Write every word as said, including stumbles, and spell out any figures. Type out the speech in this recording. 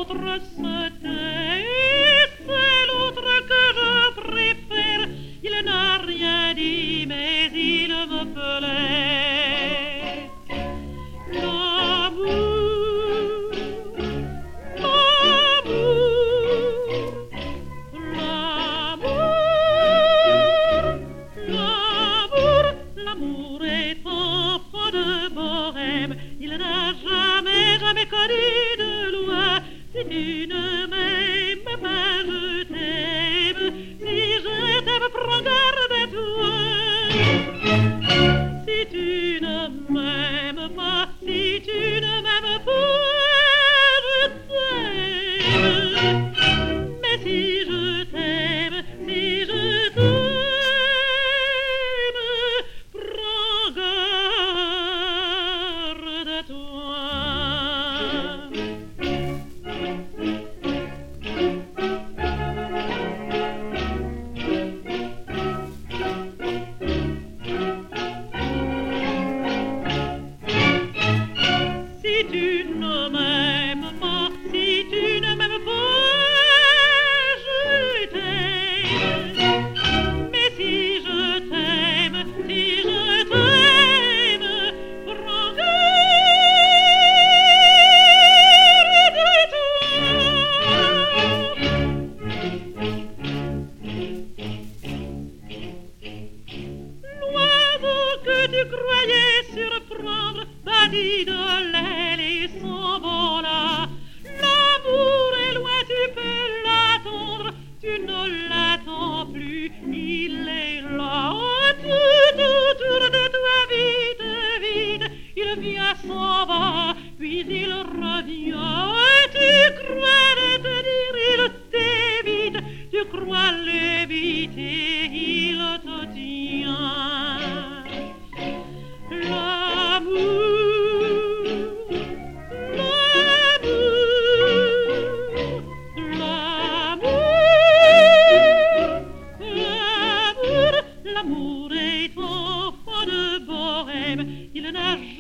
l'autre se tait, et c'est l'autre que je préfère. Il n'a rien dit, mais il me plaît. L'amour, l'amour est enfant de bohème. Il n'a jamais, jamais connu de loi. Si tu ne m'aimes pas, je t'aime. Si je t'aime, prends garde à toi. Si tu ne m'aimes pas, si tu ne m'aimes pas, je t'aime. Mais si je t'aime, si je t'aime, si tu ne m'aimes pas, si tu ne m'aimes pas, je t'aime. Mais si je t'aime, si je t'aime, prends garde à toi. L'oiseau que tu croyais surprendre bâtit de l'aile et s'envola. L'amour est loin, tu peux l'attendre, tu ne l'attends plus, il est là. Tout autour de toi, vite, vite, il vient, s'en va, puis il revient. Tu crois de te dire, il t'évite, tu crois l'éviter, il te tient. L'amour, l'amour est enfant de bohème, il n'a